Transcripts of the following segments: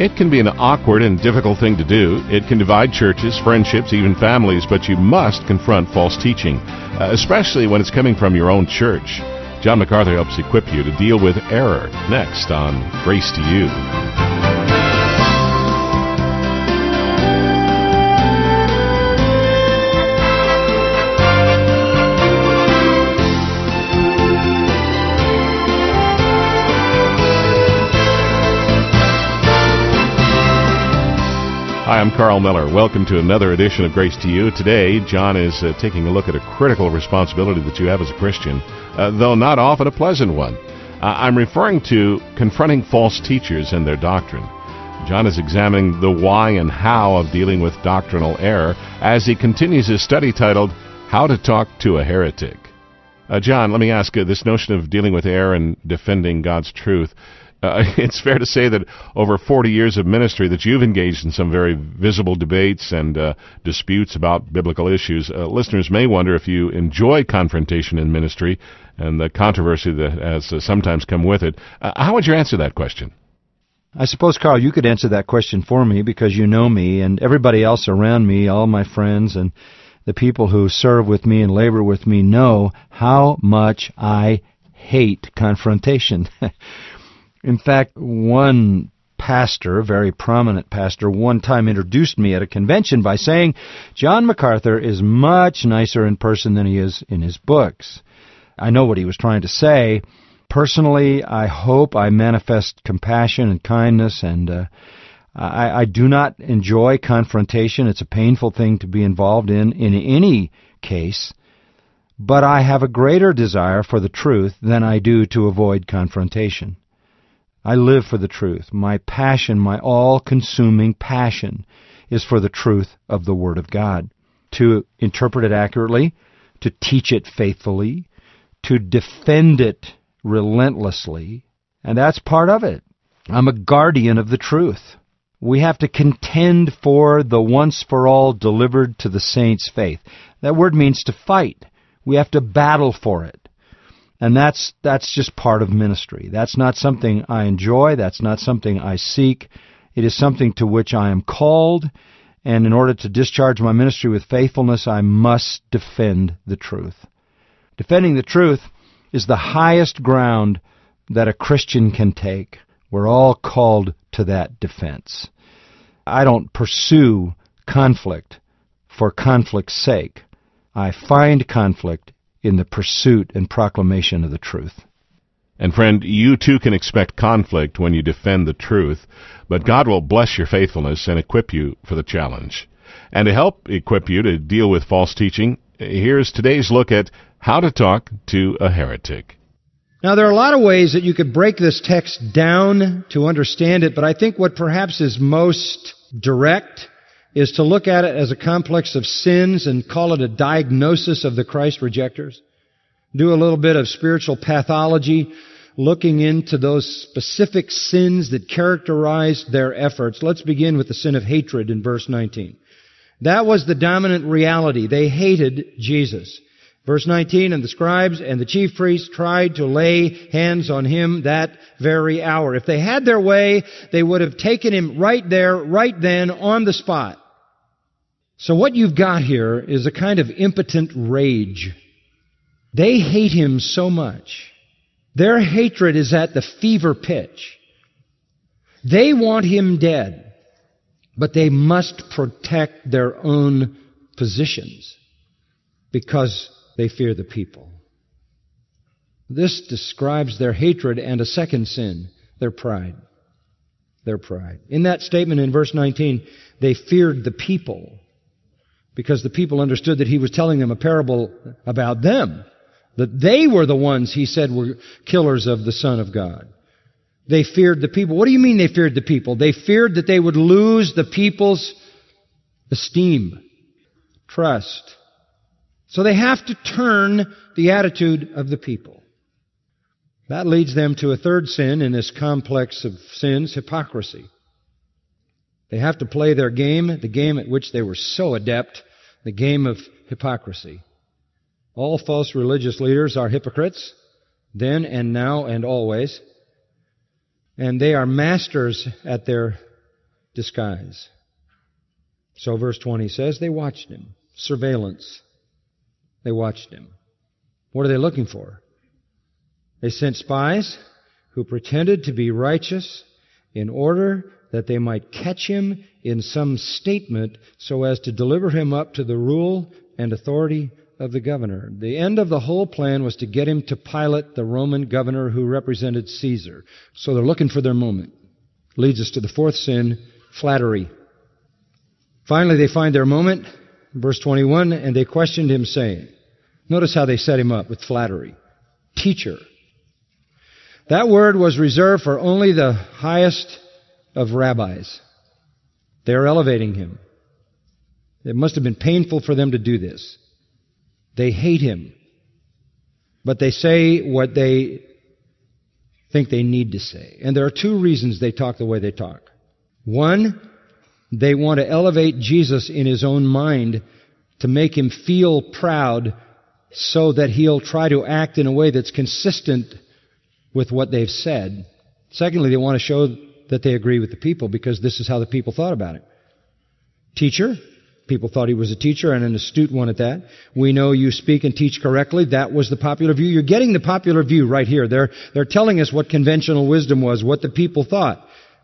it can be an awkward and difficult thing to do. It can divide churches, friendships, even families, but you must confront false teaching, especially when it's coming from your own church. John MacArthur helps equip you to deal with error. Next on Grace to You. Hi, I'm Carl Miller. Welcome to another edition of Grace to You. Today, John is taking a look at a critical responsibility that you have as a Christian, though not often a pleasant one. I'm referring to confronting false teachers and their doctrine. John is examining the why and how of dealing with doctrinal error as he continues his study titled, How to Talk to a Heretic. John, let me ask you, this notion of dealing with error and defending God's truth, it's fair to say that over 40 years of ministry that you've engaged in some very visible debates and disputes about biblical issues. Listeners may wonder if you enjoy confrontation in ministry and the controversy that has sometimes come with it. How would you answer that question? I suppose, Carl, you could answer that question for me because you know me and everybody else around me, all my friends and the people who serve with me and labor with me know how much I hate confrontation. In fact, one pastor, a very prominent pastor, one time introduced me at a convention by saying, John MacArthur is much nicer in person than he is in his books. I know what he was trying to say. Personally, I hope I manifest compassion and kindness, and I do not enjoy confrontation. It's a painful thing to be involved in any case, but I have a greater desire for the truth than I do to avoid confrontation. I live for the truth. My passion, my all-consuming passion, is for the truth of the Word of God. To interpret it accurately, to teach it faithfully, to defend it relentlessly, and that's part of it. I'm a guardian of the truth. We have to contend for the once-for-all delivered to the saints' faith. That word means to fight. We have to battle for it. And that's just part of ministry. That's not something I enjoy. That's not something I seek. It is something to which I am called. And in order to discharge my ministry with faithfulness, I must defend the truth. Defending the truth is the highest ground that a Christian can take. We're all called to that defense. I don't pursue conflict for conflict's sake. I find conflict in the pursuit and proclamation of the truth. And friend, you too can expect conflict when you defend the truth, but God will bless your faithfulness and equip you for the challenge. And to help equip you to deal with false teaching, here's today's look at how to talk to a heretic. Now, there are a lot of ways that you could break this text down to understand it, but I think what perhaps is most direct is to look at it as a complex of sins and call it a diagnosis of the Christ rejectors. Do a little bit of spiritual pathology, looking into those specific sins that characterized their efforts. Let's begin with the sin of hatred in verse 19. That was the dominant reality. They hated Jesus. Verse 19, and the scribes and the chief priests tried to lay hands on him that very hour. If they had their way, they would have taken him right there, right then, on the spot. So what you've got here is a kind of impotent rage. They hate him so much. Their hatred is at the fever pitch. They want him dead, but they must protect their own positions because they fear the people. This describes their hatred and a second sin, their pride. Their pride. In that statement in verse 19, they feared the people because the people understood that he was telling them a parable about them, that they were the ones, he said, were killers of the Son of God. They feared the people. What do you mean they feared the people? They feared that they would lose the people's esteem, trust. So they have to turn the attitude of the people. That leads them to a third sin in this complex of sins, hypocrisy. They have to play their game, the game at which they were so adept, the game of hypocrisy. All false religious leaders are hypocrites, then and now and always. And they are masters at their disguise. So verse 20 says, they watched him. Surveillance. They watched him. What are they looking for? They sent spies who pretended to be righteous in order that they might catch him in some statement so as to deliver him up to the rule and authority of the governor. The end of the whole plan was to get him to Pilate, the Roman governor who represented Caesar. So they're looking for their moment. Leads us to the fourth sin, flattery. Finally, they find their moment. Verse 21, and they questioned him, saying, notice how they set him up with flattery. Teacher. That word was reserved for only the highest of rabbis. They are elevating him. It must have been painful for them to do this. They hate him. But they say what they think they need to say. And there are two reasons they talk the way they talk. One, they want to elevate Jesus in his own mind to make him feel proud so that he'll try to act in a way that's consistent with what they've said. Secondly, they want to show that they agree with the people because this is how the people thought about it. Teacher. People thought he was a teacher and an astute one at that. We know you speak and teach correctly. That was the popular view. You're getting the popular view right here. They're telling us what conventional wisdom was, what the people thought.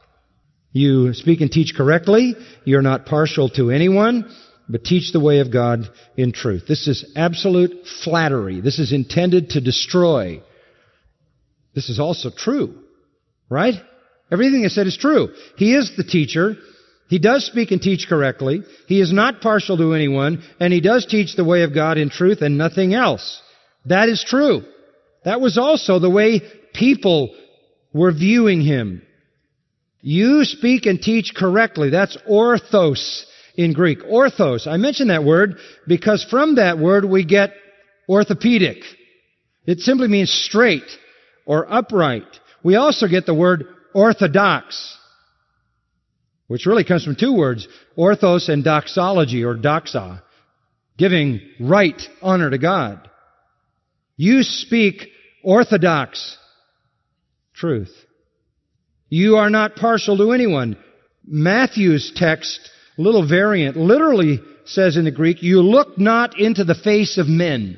You speak and teach correctly. You're not partial to anyone, but teach the way of God in truth. This is absolute flattery. This is intended to destroy. This is also true, right? Everything I said is true. He is the teacher. He does speak and teach correctly. He is not partial to anyone, and he does teach the way of God in truth and nothing else. That is true. That was also the way people were viewing him. You speak and teach correctly. That's orthos in Greek. Orthos. I mention that word because from that word we get orthopedic. It simply means straight or upright. We also get the word orthodox, which really comes from two words, orthos and doxology, or doxa, giving right honor to God. You speak orthodox truth. You are not partial to anyone. Matthew's text, a little variant, literally says in the Greek, you look not into the face of men.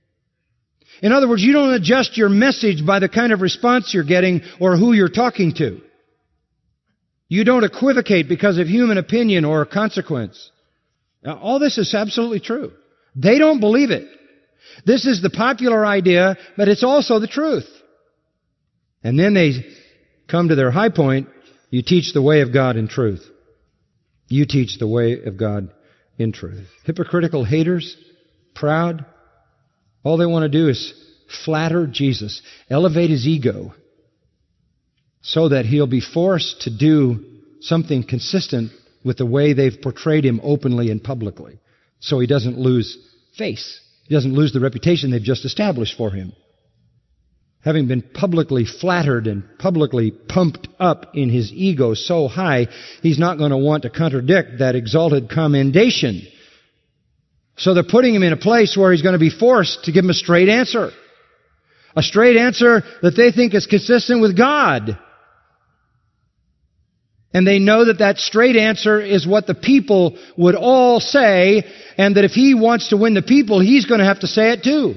In other words, you don't adjust your message by the kind of response you're getting or who you're talking to. You don't equivocate because of human opinion or consequence. Now, all this is absolutely true. They don't believe it. This is the popular idea, but it's also the truth. And then they come to their high point. You teach the way of God in truth. You teach the way of God in truth. Hypocritical haters, proud. All they want to do is flatter Jesus, elevate his ego, so that he'll be forced to do something consistent with the way they've portrayed him openly and publicly. So he doesn't lose face. He doesn't lose the reputation they've just established for him. Having been publicly flattered and publicly pumped up in his ego so high, he's not going to want to contradict that exalted commendation. So they're putting him in a place where he's going to be forced to give him a straight answer. A straight answer that they think is consistent with God. And they know that that straight answer is what the people would all say, and that if he wants to win the people, he's going to have to say it too.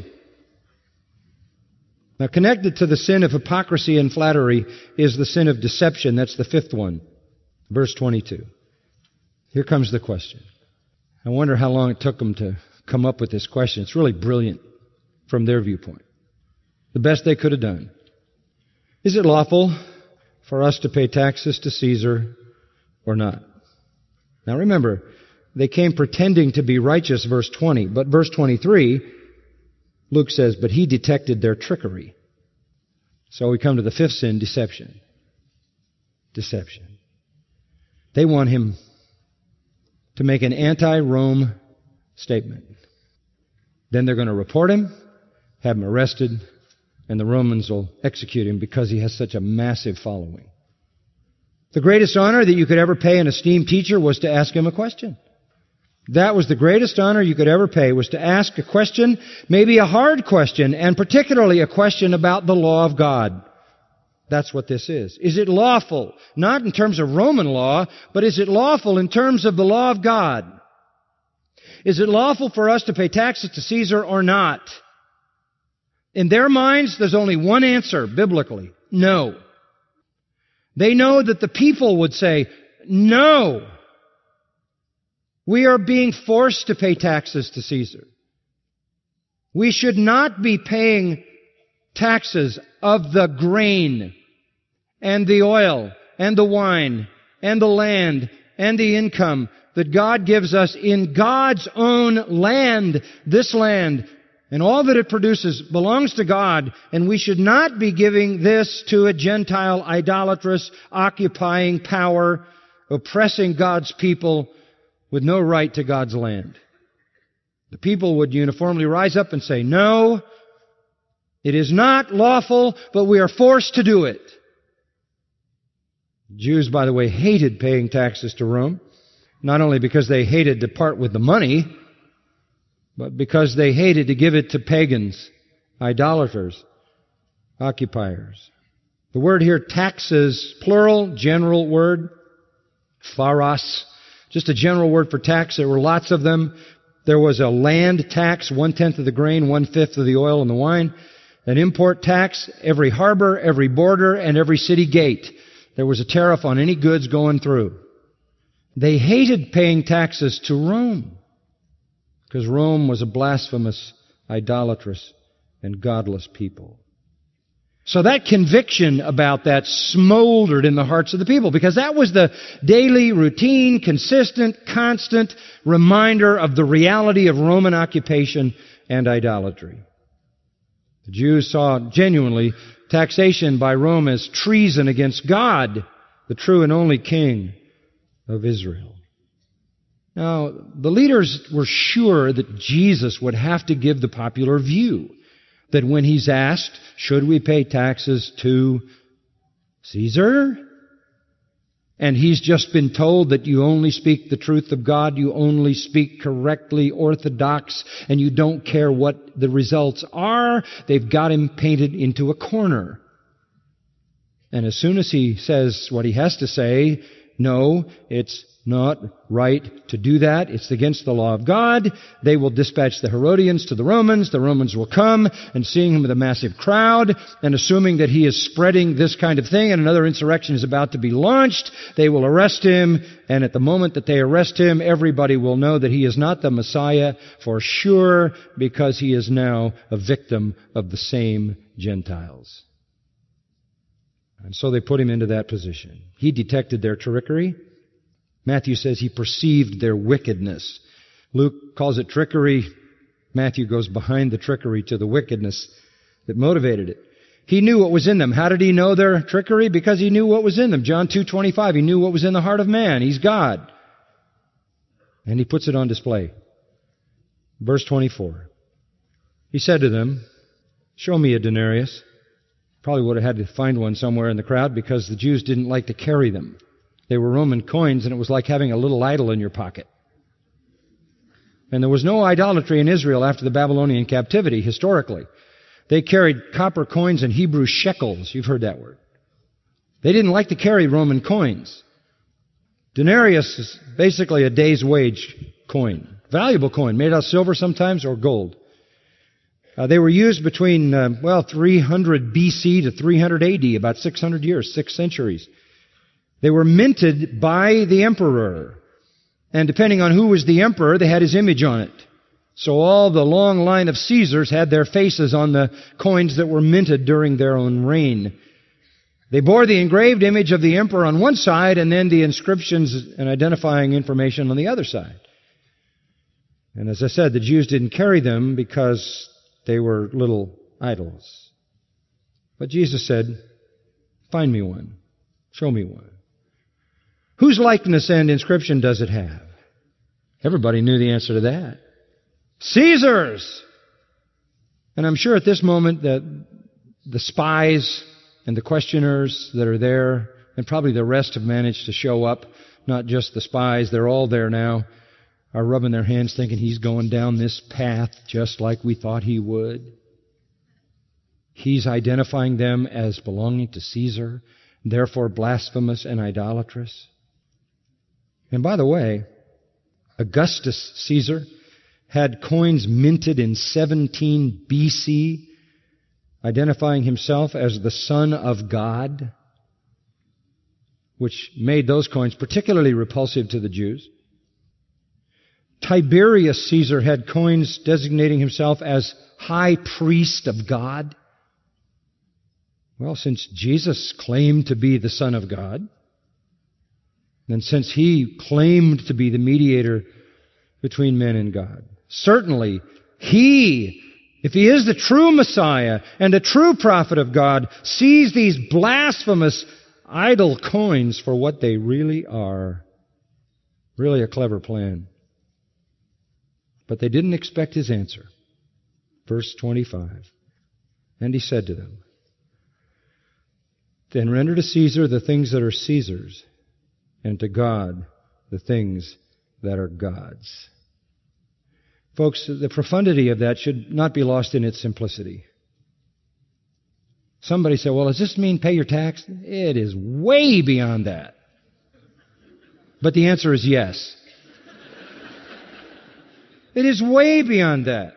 Now, connected to the sin of hypocrisy and flattery is the sin of deception. That's the fifth one. Verse 22. Here comes the question. I wonder how long it took them to come up with this question. It's really brilliant from their viewpoint. The best they could have done. Is it lawful for us to pay taxes to Caesar or not? Now remember, they came pretending to be righteous, verse 20. But verse 23, Luke says, but he detected their trickery. So we come to the fifth sin, deception. Deception. They want him to make an anti-Rome statement. Then they're going to report him, have him arrested, and the Romans will execute him because he has such a massive following. The greatest honor that you could ever pay an esteemed teacher was to ask him a question. That was the greatest honor you could ever pay, was to ask a question, maybe a hard question, and particularly a question about the law of God. That's what this is. Is it lawful? Not in terms of Roman law, but is it lawful in terms of the law of God? Is it lawful for us to pay taxes to Caesar or not? In their minds, there's only one answer, biblically. No. They know that the people would say, no. We are being forced to pay taxes to Caesar. We should not be paying taxes of the grain and the oil and the wine and the land and the income that God gives us in God's own land. This land and all that it produces belongs to God, and we should not be giving this to a Gentile, idolatrous, occupying power, oppressing God's people with no right to God's land. The people would uniformly rise up and say, no, it is not lawful, but we are forced to do it. Jews, by the way, hated paying taxes to Rome, not only because they hated to part with the money, but because they hated to give it to pagans, idolaters, occupiers. The word here, taxes, plural, general word, pharos, just a general word for tax. There were lots of them. There was a land tax, 1/10 of the grain, 1/5 of the oil and the wine. An import tax, every harbor, every border, and every city gate. There was a tariff on any goods going through. They hated paying taxes to Rome because Rome was a blasphemous, idolatrous, and godless people. So that conviction about that smoldered in the hearts of the people because that was the daily, routine, consistent, constant reminder of the reality of Roman occupation and idolatry. The Jews saw genuinely taxation by Rome as treason against God, the true and only King of Israel. Now, the leaders were sure that Jesus would have to give the popular view that when he's asked, should we pay taxes to Caesar? And he's just been told that you only speak the truth of God, you only speak correctly, orthodox, and you don't care what the results are. They've got him painted into a corner. And as soon as he says what he has to say, no, it's not right to do that. It's against the law of God. They will dispatch the Herodians to the Romans. The Romans will come, and seeing him with a massive crowd, and assuming that he is spreading this kind of thing and another insurrection is about to be launched, they will arrest him. And at the moment that they arrest him, everybody will know that he is not the Messiah for sure, because he is now a victim of the same Gentiles. And so they put him into that position. He detected their trickery. Matthew says he perceived their wickedness. Luke calls it trickery. Matthew goes behind the trickery to the wickedness that motivated it. He knew what was in them. How did he know their trickery? Because he knew what was in them. John 2:25, he knew what was in the heart of man. He's God. And he puts it on display. Verse 24. He said to them, show me a denarius. Probably would have had to find one somewhere in the crowd because the Jews didn't like to carry them. They were Roman coins, and it was like having a little idol in your pocket. And there was no idolatry in Israel after the Babylonian captivity, historically. They carried copper coins and Hebrew shekels. You've heard that word. They didn't like to carry Roman coins. Denarius is basically a day's wage coin. Valuable coin, made out of silver sometimes or gold. They were used between, 300 BC to 300 AD, about 600 years, 6 centuries. They were minted by the emperor. And depending on who was the emperor, they had his image on it. So all the long line of Caesars had their faces on the coins that were minted during their own reign. They bore the engraved image of the emperor on one side and then the inscriptions and identifying information on the other side. And as I said, the Jews didn't carry them because they were little idols. But Jesus said, find me one. Show me one. Whose likeness and inscription does it have? Everybody knew the answer to that. Caesar's! And I'm sure at this moment that the spies and the questioners that are there, and probably the rest have managed to show up, not just the spies, they're all there now, are rubbing their hands thinking he's going down this path just like we thought he would. He's identifying them as belonging to Caesar, therefore blasphemous and idolatrous. And by the way, Augustus Caesar had coins minted in 17 BC, identifying himself as the Son of God, which made those coins particularly repulsive to the Jews. Tiberius Caesar had coins designating himself as High Priest of God. Well, since Jesus claimed to be the Son of God, and since He claimed to be the mediator between men and God, certainly He, if He is the true Messiah and a true prophet of God, sees these blasphemous idol coins for what they really are. Really a clever plan. But they didn't expect His answer. Verse 25. And He said to them, then render to Caesar the things that are Caesar's, and to God the things that are God's. Folks, the profundity of that should not be lost in its simplicity. Somebody said, well, does this mean pay your tax? It is way beyond that. But the answer is yes. It is way beyond that.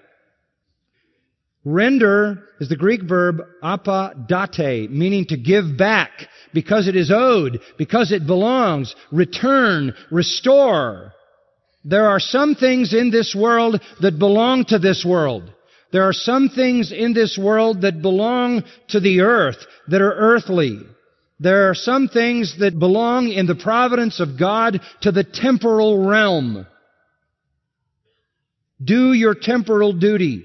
Render is the Greek verb apadate, meaning to give back because it is owed, because it belongs, return, restore. There are some things in this world that belong to this world. There are some things in this world that belong to the earth, that are earthly. There are some things that belong in the providence of God to the temporal realm. Do your temporal duty.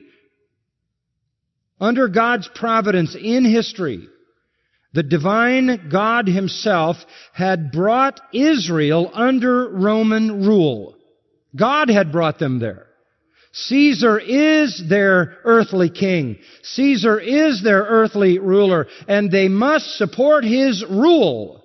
Under God's providence in history, the divine God Himself had brought Israel under Roman rule. God had brought them there. Caesar is their earthly king. Caesar is their earthly ruler, and they must support his rule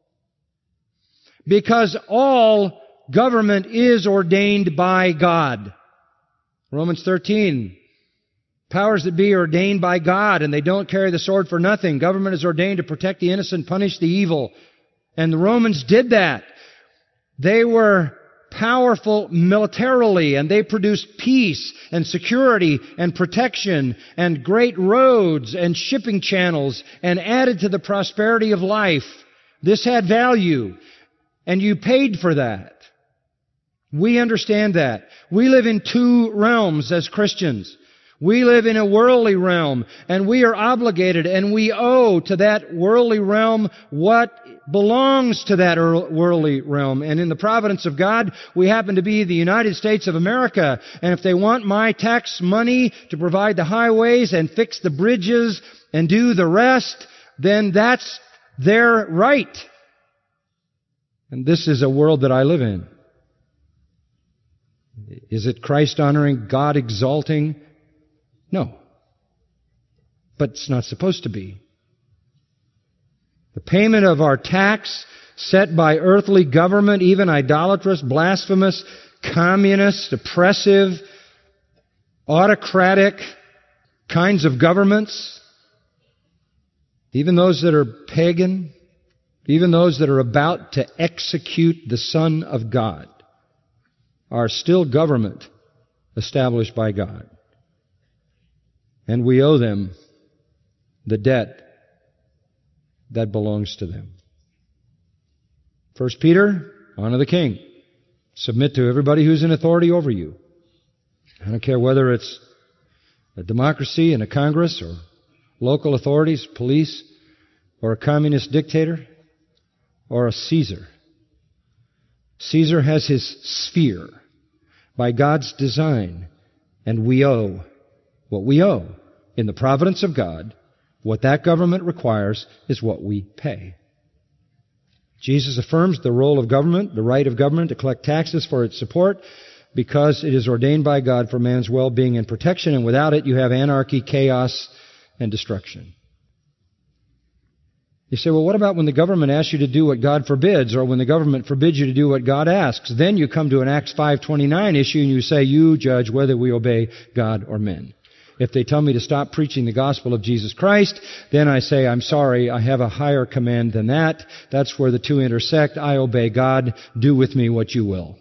because all government is ordained by God. Romans 13. Powers that be are ordained by God, and they don't carry the sword for nothing. Government is ordained to protect the innocent, punish the evil. And the Romans did that. They were powerful militarily, and they produced peace and security and protection and great roads and shipping channels and added to the prosperity of life. This had value, and you paid for that. We understand that. We live in two realms as Christians. We live in a worldly realm, and we are obligated, and we owe to that worldly realm what belongs to that worldly realm. And in the providence of God, we happen to be the United States of America. And if they want my tax money to provide the highways and fix the bridges and do the rest, then that's their right. And this is a world that I live in. Is it Christ-honoring, God-exalting? No. But it's not supposed to be. The payment of our tax set by earthly government, even idolatrous, blasphemous, communist, oppressive, autocratic kinds of governments, even those that are pagan, even those that are about to execute the Son of God, are still government established by God. And we owe them the debt that belongs to them. 1 Peter, honor the king. Submit to everybody who's in authority over you. I don't care whether it's a democracy and a Congress or local authorities, police, or a communist dictator, or a Caesar. Caesar has his sphere by God's design, and we owe what we owe. In the providence of God, what that government requires is what we pay. Jesus affirms the role of government, the right of government to collect taxes for its support, because it is ordained by God for man's well-being and protection, and without it you have anarchy, chaos, and destruction. You say, well, what about when the government asks you to do what God forbids, or when the government forbids you to do what God asks? Then you come to an Acts 5:29 issue and you say, you judge whether we obey God or men. If they tell me to stop preaching the gospel of Jesus Christ, then I say, I'm sorry, I have a higher command than that. That's where the two intersect. I obey God. Do with me what you will.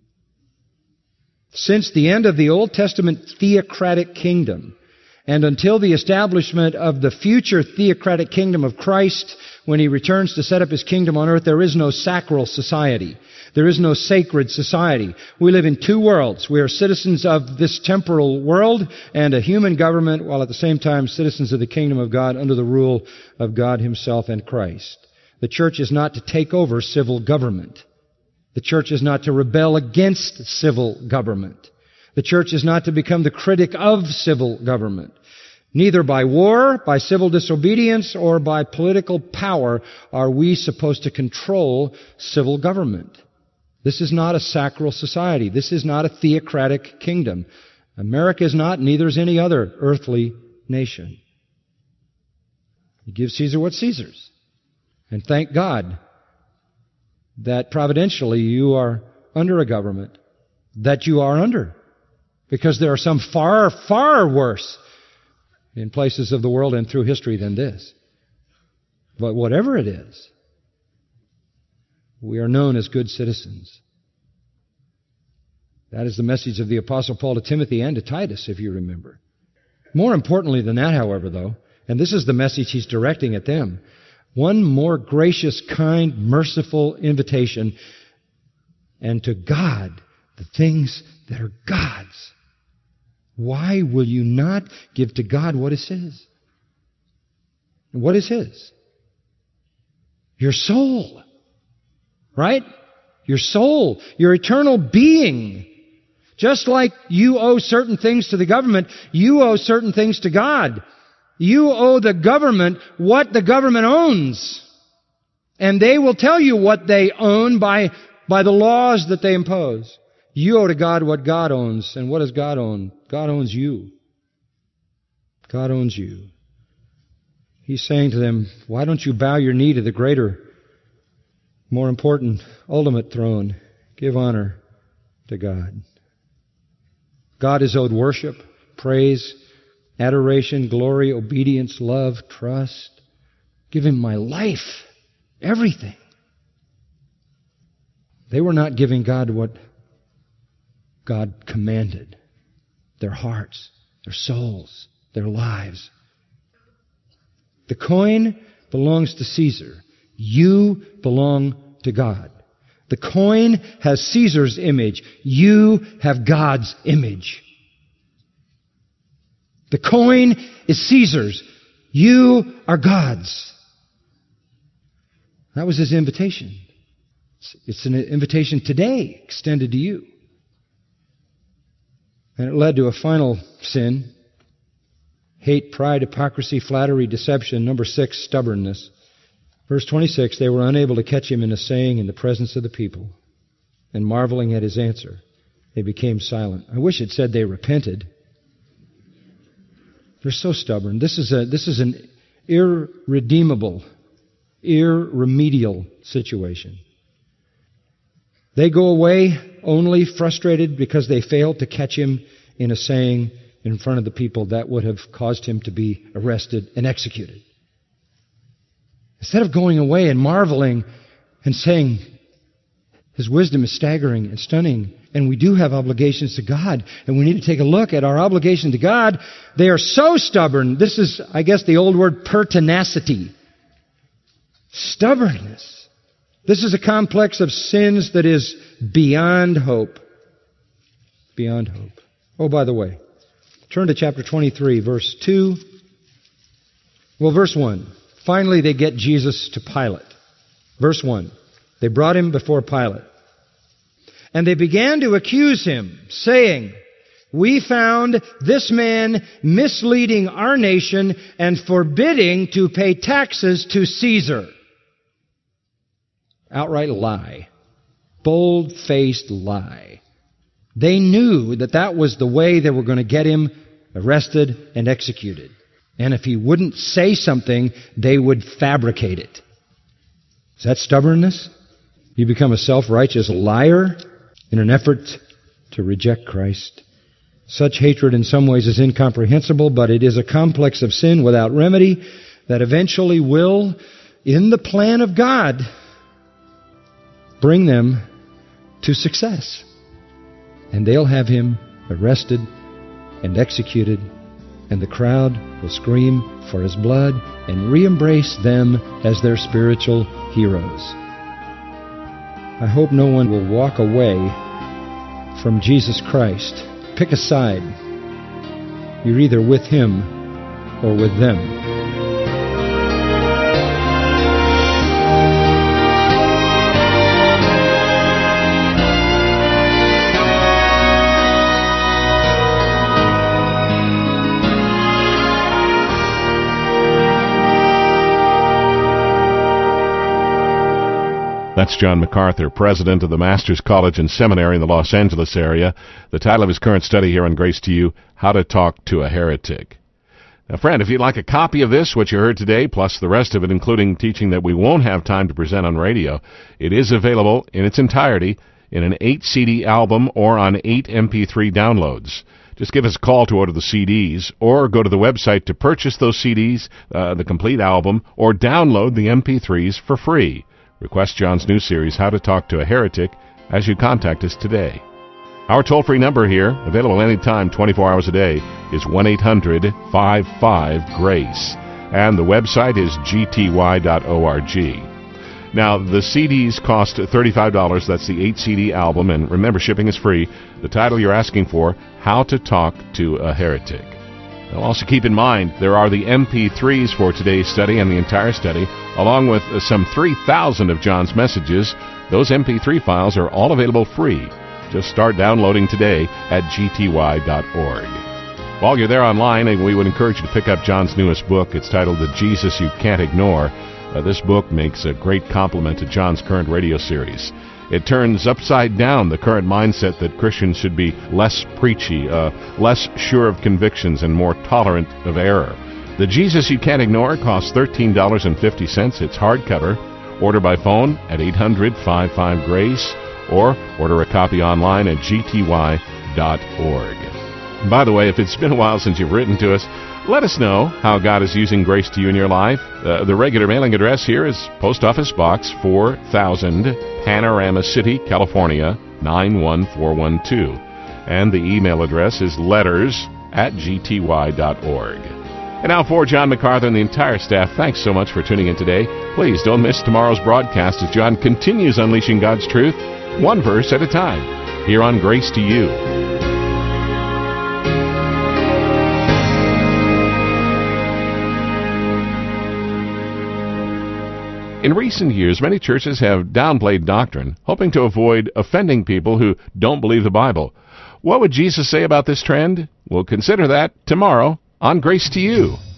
Since the end of the Old Testament theocratic kingdom, and until the establishment of the future theocratic kingdom of Christ, when He returns to set up His kingdom on earth, there is no sacral society. There is no sacred society. We live in two worlds. We are citizens of this temporal world and a human government, while at the same time citizens of the kingdom of God under the rule of God Himself and Christ. The church is not to take over civil government. The church is not to rebel against civil government. The church is not to become the critic of civil government. Neither by war, by civil disobedience, or by political power are we supposed to control civil government. This is not a sacral society. This is not a theocratic kingdom. America is not, neither is any other earthly nation. You give Caesar what's Caesar's. And thank God that providentially you are under a government that you are under. Because there are some far, far worse in places of the world and through history than this. But whatever it is, we are known as good citizens. That is the message of the Apostle Paul to Timothy and to Titus, if you remember. More importantly than that, however, though, and this is the message he's directing at them, one more gracious, kind, merciful invitation, and to God, the things that are God's. Why will you not give to God what is His? What is His? Your soul. Right? Your soul. Your eternal being. Just like you owe certain things to the government, you owe certain things to God. You owe the government what the government owns. And they will tell you what they own by the laws that they impose. You owe to God what God owns. And what does God own? God owns you. God owns you. He's saying to them, why don't you bow your knee to the greater, more important, ultimate throne? Give honor to God. God is owed worship, praise, adoration, glory, obedience, love, trust. Give Him my life, everything. They were not giving God what God commanded. Their hearts, their souls, their lives. The coin belongs to Caesar. You belong to God. The coin has Caesar's image. You have God's image. The coin is Caesar's. You are God's. That was His invitation. It's an invitation today extended to you. And it led to a final sin. Hate, pride, hypocrisy, flattery, deception. Number 6, stubbornness. Verse 26, they were unable to catch Him in a saying in the presence of the people. And marveling at His answer, they became silent. I wish it said they repented. They're so stubborn. This is an irredeemable, irremedial situation. They go away only frustrated because they failed to catch Him in a saying in front of the people that would have caused Him to be arrested and executed. Instead of going away and marveling and saying, His wisdom is staggering and stunning, and we do have obligations to God, and we need to take a look at our obligation to God, they are so stubborn. This is, I guess, the old word pertinacity. Stubbornness. This is a complex of sins that is beyond hope. Beyond hope. Oh, by the way, turn to chapter 23, verse 2. Well, verse 1. Finally, they get Jesus to Pilate. Verse 1. They brought Him before Pilate. And they began to accuse Him, saying, we found this man misleading our nation and forbidding to pay taxes to Caesar. Outright lie. Bold-faced lie. They knew that that was the way they were going to get Him arrested and executed. And if He wouldn't say something, they would fabricate it. Is that stubbornness? You become a self-righteous liar in an effort to reject Christ. Such hatred in some ways is incomprehensible, but it is a complex of sin without remedy that eventually will, in the plan of God, bring them to success. And they'll have him arrested and executed, and the crowd will scream for his blood and re-embrace them as their spiritual heroes. I hope no one will walk away from Jesus Christ. Pick a side. You're either with him or with them. That's John MacArthur, president of the Masters College and Seminary in the Los Angeles area. The title of his current study here on Grace to You, How to Talk to a Heretic. Now, friend, if you'd like a copy of this, what you heard today, plus the rest of it, including teaching that we won't have time to present on radio, it is available in its entirety in an 8-CD album or on 8 MP3 downloads. Just give us a call to order the CDs, or go to the website to purchase those CDs, the complete album, or download the MP3s for free. Request John's new series, How to Talk to a Heretic, as you contact us today. Our toll-free number here, available anytime, 24 hours a day, is 1-800-55-GRACE. And the website is gty.org. Now, the CDs cost $35. That's the 8-CD album, and remember, shipping is free. The title you're asking for, How to Talk to a Heretic. Now, also keep in mind, there are the MP3s for today's study and the entire study, along with some 3,000 of John's messages. Those MP3 files are all available free. Just start downloading today at gty.org. While you're there online, we would encourage you to pick up John's newest book. It's titled The Jesus You Can't Ignore. This book makes a great complement to John's current radio series. It turns upside down the current mindset that Christians should be less preachy, less sure of convictions, and more tolerant of error. The Jesus You Can't Ignore costs $13.50. It's hardcover. Order by phone at 800-55-GRACE or order a copy online at gty.org. By the way, if it's been a while since you've written to us, let us know how God is using Grace to You in your life. The regular mailing address here is Post Office Box 4000, Panorama City, California, 91412. And the email address is letters@gty.org. And now for John MacArthur and the entire staff, thanks so much for tuning in today. Please don't miss tomorrow's broadcast as John continues unleashing God's truth, one verse at a time, here on Grace to You. In recent years, many churches have downplayed doctrine, hoping to avoid offending people who don't believe the Bible. What would Jesus say about this trend? We'll consider that tomorrow on Grace to You.